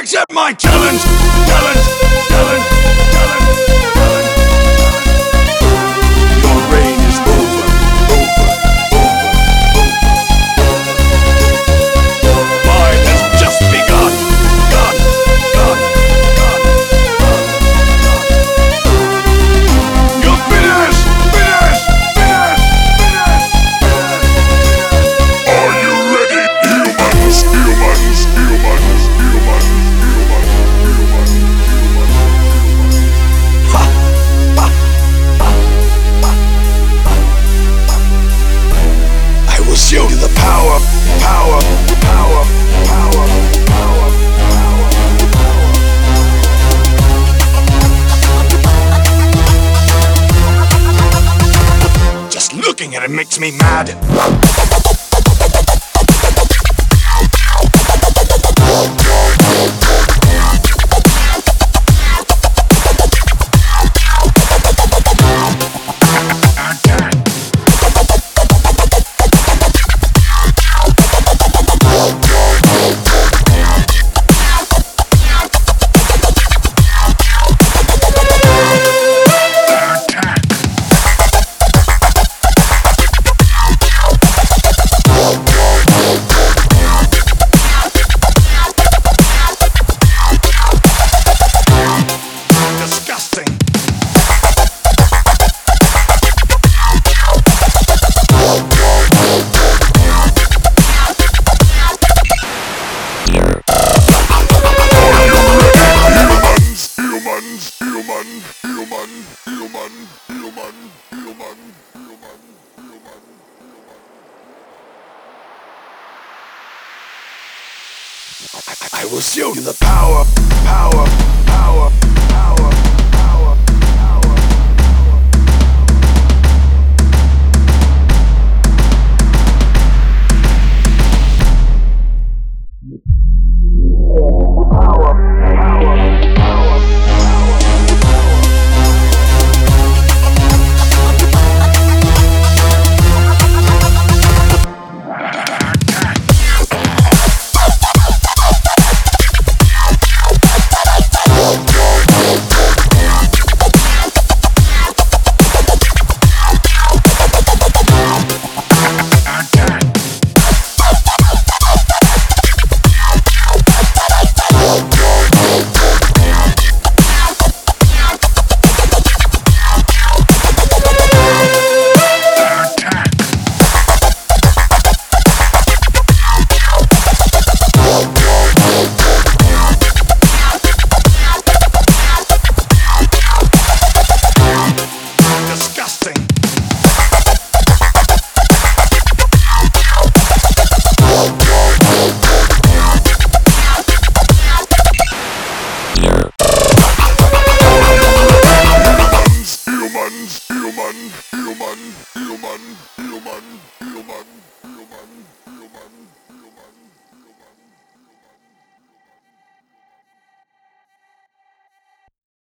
Accept my talent, talent, talent, talent, talent. Your reign is over, over, over, over. Mine has just begun, gun, gun, gun, gun. You're finished, finished, finished, finished, finished. Are you ready, humans, humans, humans, humans? I will show you the power, power, power, power, power, power. Just looking at it makes me mad. I will show you the power, power, power, power, power, power. Human, human, human, human, human.